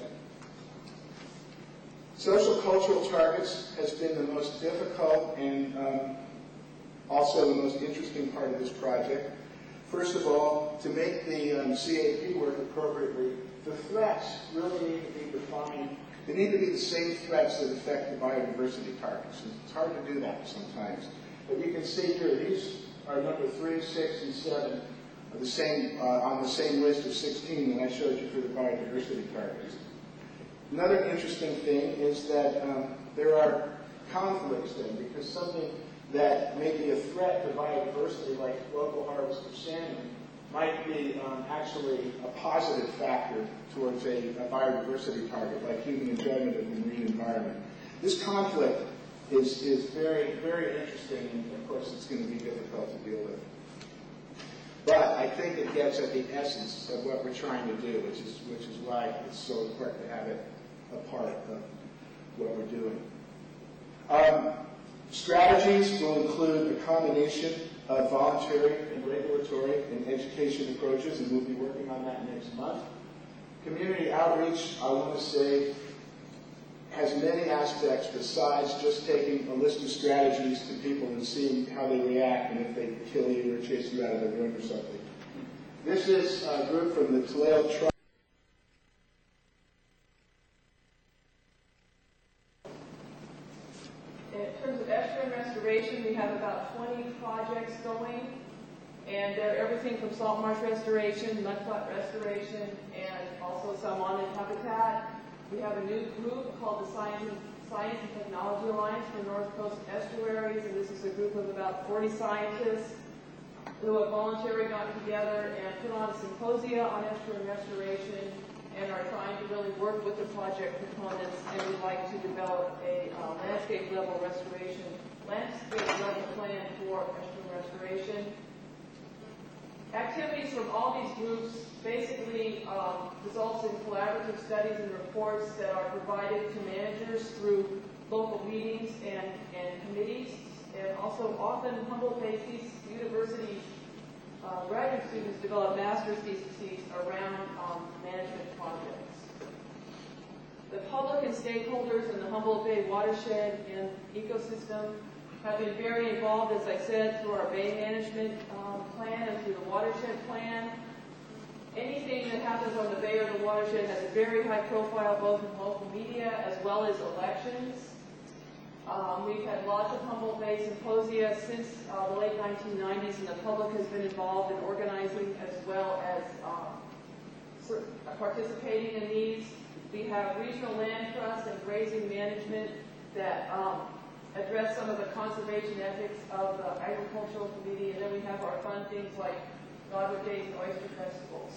Social cultural targets has been the most difficult and also the most interesting part of this project. First of all, to make the CAP work appropriately, the threats really need to be defined. They need to be the same threats that affect the biodiversity targets. And it's hard to do that sometimes. But you can see here, these are number 3, 6, and 7 of the same, on the same list of 16 that I showed you for the biodiversity targets. Another interesting thing is that there are conflicts then, because something that may be a threat to biodiversity, like local harvest of salmon, might be actually a positive factor towards a biodiversity target, like human enjoyment of the marine environment. This conflict is very, very interesting, and of course it's going to be difficult to deal with. But I think it gets at the essence of what we're trying to do, which is why it's so important to have it a part of what we're doing. Strategies will include a combination of voluntary and regulatory and education approaches, and we'll be working on that next month. Community outreach, I want to say, has many aspects besides just taking a list of strategies to people and seeing how they react and if they kill you or chase you out of the room or something. This is a group from the Toledo Tribe. We have about 20 projects going, and they're everything from salt marsh restoration, mudflat restoration, and also some on-land habitat. We have a new group called the Science and Technology Alliance for North Coast Estuaries, and this is a group of about 40 scientists who have voluntarily gotten together and put on a symposia on estuary restoration and are trying to really work with the project proponents, and would like to develop a landscape level plan for estuary restoration. Activities from all these groups basically results in collaborative studies and reports that are provided to managers through local meetings and committees, and also often Humboldt-based universities students develop master's theses around management projects. The public and stakeholders in the Humboldt Bay watershed and ecosystem have been very involved, as I said, through our bay management plan and through the watershed plan. Anything that happens on the bay or the watershed has a very high profile both in local media as well as elections. We've had lots of Humboldt Bay symposia since the late 1990s, and the public has been involved in organizing as well as participating in these. We have regional land trusts and grazing management that address some of the conservation ethics of the agricultural committee, and then we have our fun things like Godward Days and oyster festivals.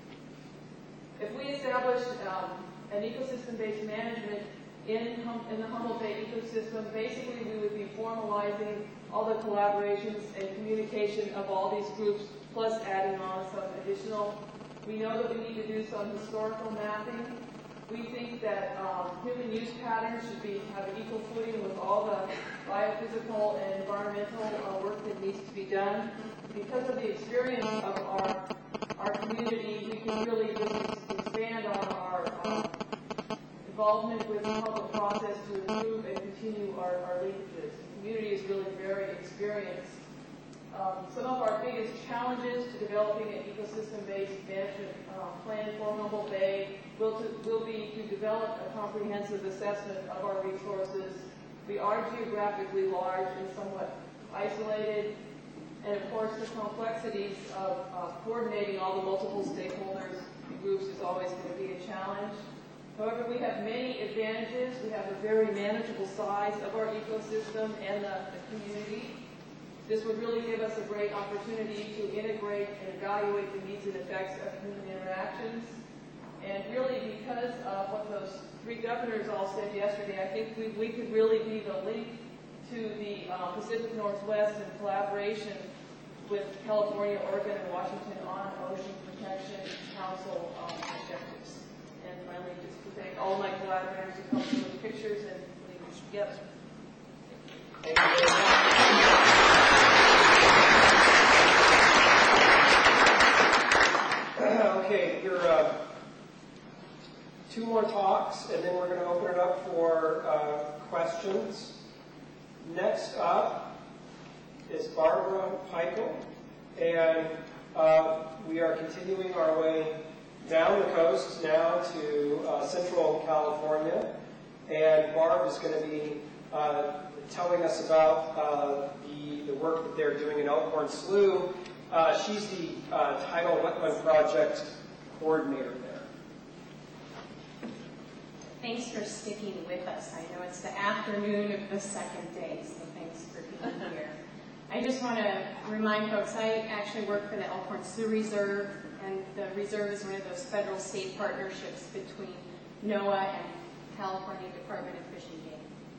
If we establish an ecosystem-based management in the Humboldt Bay ecosystem, basically we would be formalizing all the collaborations and communication of all these groups, plus adding on some additional. We know that we need to do some historical mapping. We think that human use patterns should have an equal footing with all the biophysical and environmental work that needs to be done. Because of the experience of our community, we can really just expand on our involvement with the public process to improve and continue our linkages. The community is really very experienced. Some of our biggest challenges to developing an ecosystem-based management plan for Humboldt Bay will be to develop a comprehensive assessment of our resources. We are geographically large and somewhat isolated, and of course the complexities of coordinating all the multiple stakeholders and groups is always going to be a challenge. However, we have many advantages. We have a very manageable size of our ecosystem and the community. This would really give us a great opportunity to integrate and evaluate the needs and effects of human interactions. And really, because of what those three governors all said yesterday, I think we could really be the link to the Pacific Northwest in collaboration with California, Oregon, and Washington on Ocean Protection Council objectives. And finally, just to thank all my collaborators who come through the pictures and putting this together. Thank you very much. Okay, we're two more talks, and then we're going to open it up for questions. Next up is Barbara Peichel, and we are continuing our way down the coast now to Central California, and Barb is going to be telling us about the work that they're doing in Elkhorn Slough. She's the Tidal Wetland Project coordinator there. Thanks for sticking with us. I know it's the afternoon of the second day, so thanks for being here. I just want to remind folks, I actually work for the Elkhorn Slough Reserve, and the reserve is one of those federal-state partnerships between NOAA and California Department of Fish and Game.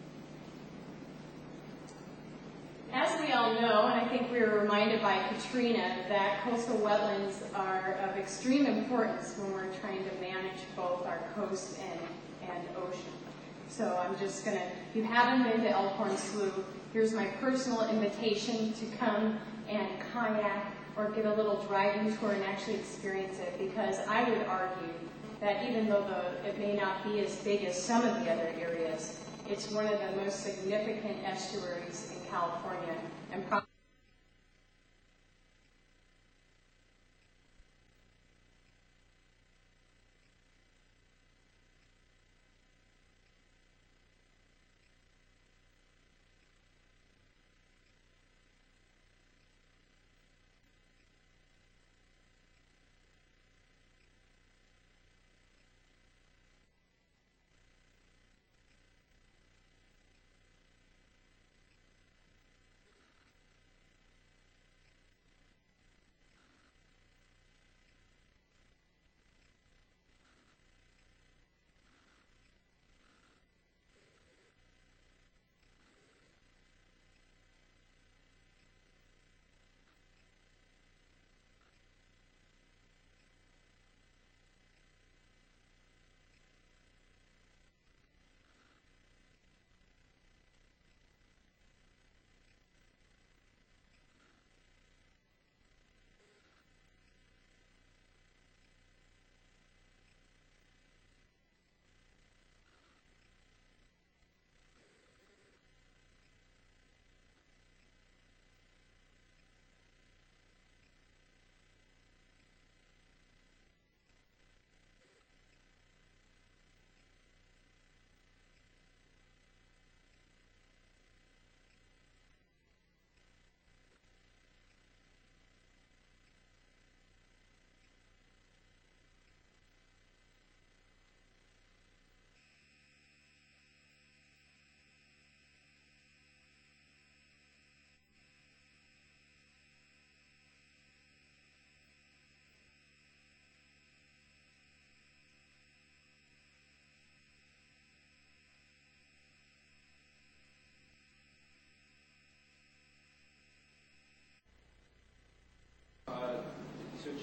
As we all know, and I think we were reminded by Katrina, that coastal wetlands are of extreme importance when we're trying to manage both our coast and ocean. So I'm just going to, if you haven't been to Elkhorn Slough, here's my personal invitation to come and kayak or get a little driving tour and actually experience it, because I would argue that even though it may not be as big as some of the other areas, it's one of the most significant estuaries in California, and probably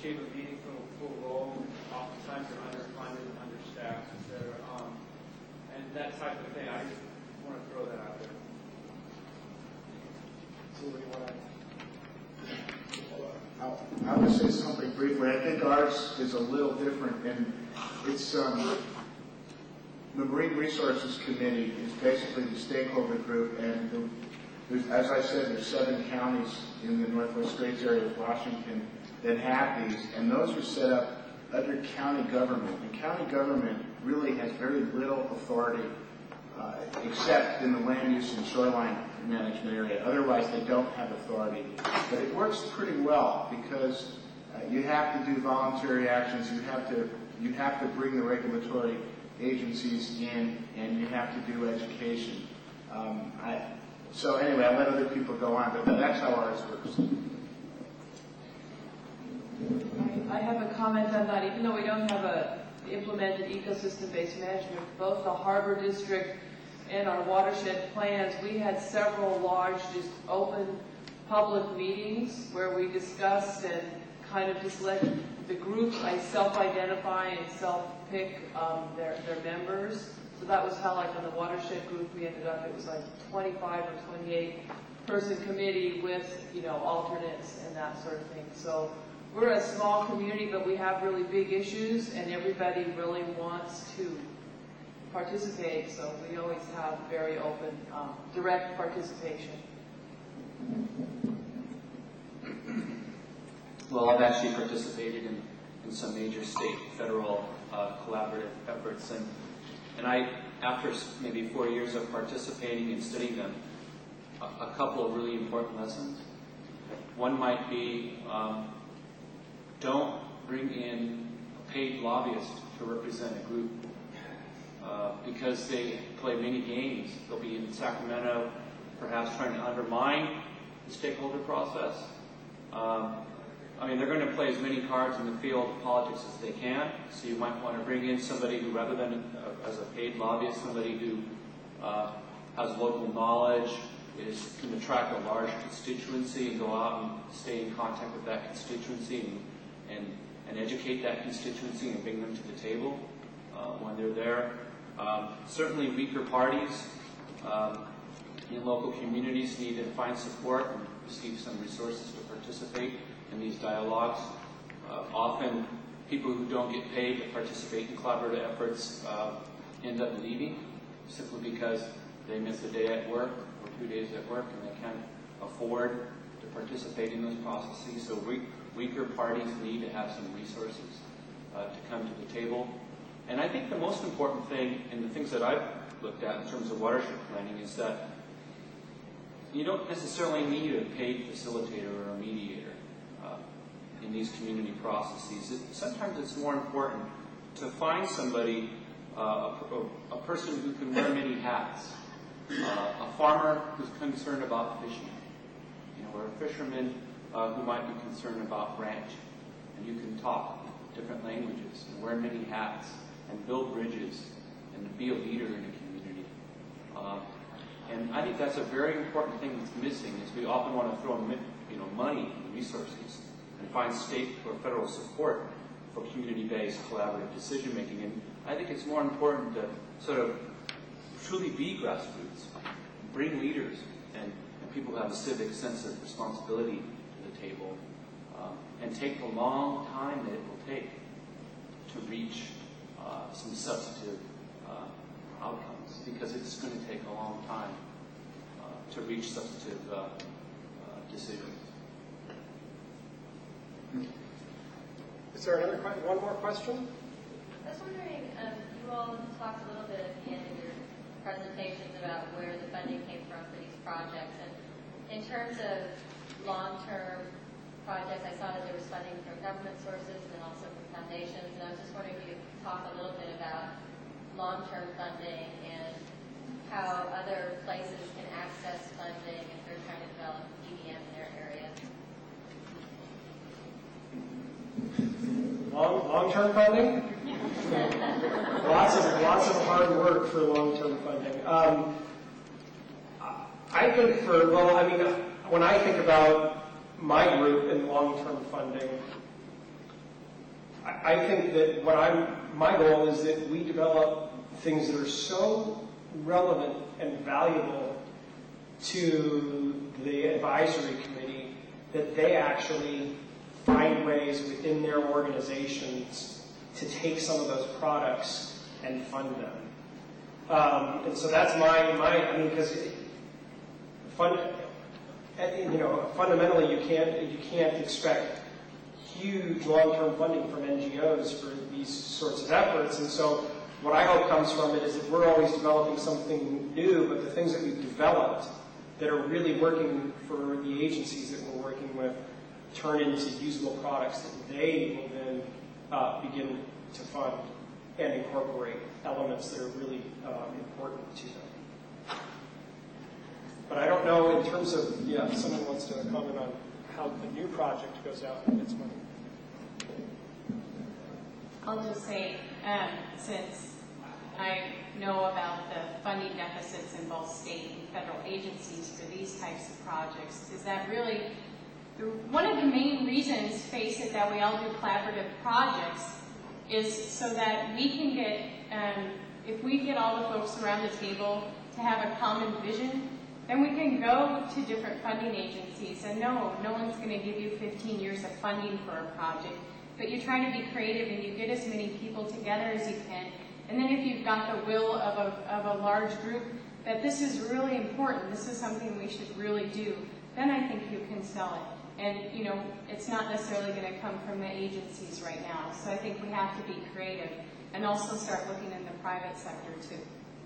keep a meeting full roll. Oftentimes they're underfunded and understaffed, etc. And that type of thing. I just want to throw that out there. I'll just say something briefly. I think ours is a little different, and it's the Marine Resources Committee is basically the stakeholder group, and as I said, there's 7 counties in the Northwest Straits area of Washington that have these, and those are set up under county government. And county government really has very little authority, except in the land use and shoreline management area. Otherwise, they don't have authority. But it works pretty well because you have to do voluntary actions. You have to bring the regulatory agencies in, and you have to do education. So anyway, I'll let other people go on, but that's how ours works. I have a comment on that. Even though we don't have a implemented ecosystem-based management, both the Harbor District and our watershed plans, we had several large, just open public meetings where we discussed and kind of just let the groups self-identify and self-pick their members. So that was how, like, on the watershed group, we ended up, it was like 25 or 28 person committee with, alternates and that sort of thing. So we're a small community, but we have really big issues, and everybody really wants to participate. So we always have very open, direct participation. Well, I've actually participated in some major state, federal collaborative efforts, and I, after maybe 4 years of participating and studying them, a couple of really important lessons. One might be, don't bring in a paid lobbyist to represent a group, because they play many games. They'll be in Sacramento, perhaps trying to undermine the stakeholder process. They're going to play as many cards in the field of politics as they can, so you might want to bring in somebody who, rather than as a paid lobbyist, somebody who has local knowledge, can attract a large constituency and go out and stay in contact with that constituency and educate that constituency and bring them to the table when they're there. Certainly weaker parties in local communities need to find support and receive some resources to participate in these dialogues. Often people who don't get paid to participate in collaborative efforts end up leaving simply because they miss a day at work or 2 days at work and they can't afford to participate in those processes. So weaker parties need to have some resources to come to the table. And I think the most important thing, and the things that I've looked at in terms of watershed planning, is that you don't necessarily need a paid facilitator or a mediator in these community processes. Sometimes it's more important to find somebody, a person who can wear many hats, a farmer who's concerned about fishing, or a fisherman who might be concerned about ranch, and you can talk different languages and wear many hats and build bridges and be a leader in a community. And I think that's a very important thing that's missing, is we often want to throw money and resources and find state or federal support for community-based collaborative decision-making. And I think it's more important to sort of truly be grassroots, bring leaders and people who have a civic sense of responsibility to the table, and take the long time that it will take to reach some substantive outcomes, because it's going to take a long time to reach substantive decisions. Is there one more question? I was wondering, you all talked a little bit at the end of your presentations about where the funding came from for these projects. And in terms of long-term projects, I saw that there was funding from government sources and also from foundations. And I was just wondering if you could talk a little bit about long-term funding and how other places can access funding if they're trying to develop EDM in their area. Long-term funding? lots of hard work for long-term funding. I think when I think about my group in long-term funding, I think that my goal is that we develop things that are so relevant and valuable to the advisory committee that they actually find ways within their organizations to take some of those products and fund them. And so that's because fundamentally you can't expect huge long-term funding from NGOs for these sorts of efforts. And so what I hope comes from it is that we're always developing something new, but the things that we've developed that are really working for the agencies that we're working with turn into usable products that they will then begin to fund and incorporate elements that are really important to them. But I don't know in terms of, someone wants to comment on how the new project goes out and gets money. I'll just say, since I know about the funding deficits in both state and federal agencies for these types of projects, is that really one of the main reasons, face it, that we all do collaborative projects is so that we can get, if we get all the folks around the table to have a common vision, then we can go to different funding agencies. And no one's going to give you 15 years of funding for a project, but you try to be creative and you get as many people together as you can. And then if you've got the will of a large group that this is really important, this is something we should really do, then I think you can sell it. And, it's not necessarily going to come from the agencies right now. So I think we have to be creative and also start looking in the private sector too.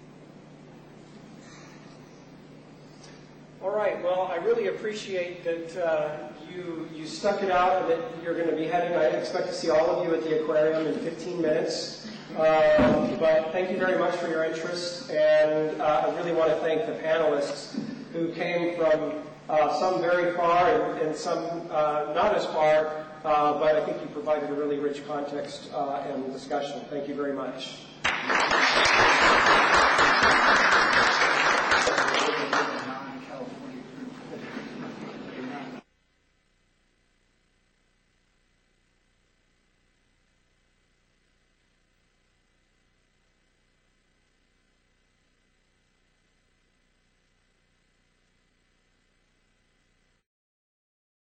All right, well, I really appreciate that you stuck it out and that you're going to be heading. I expect to see all of you at the aquarium in 15 minutes. But thank you very much for your interest, and I really want to thank the panelists who came from some very far and some not as far, but I think you provided a really rich context and discussion. Thank you very much.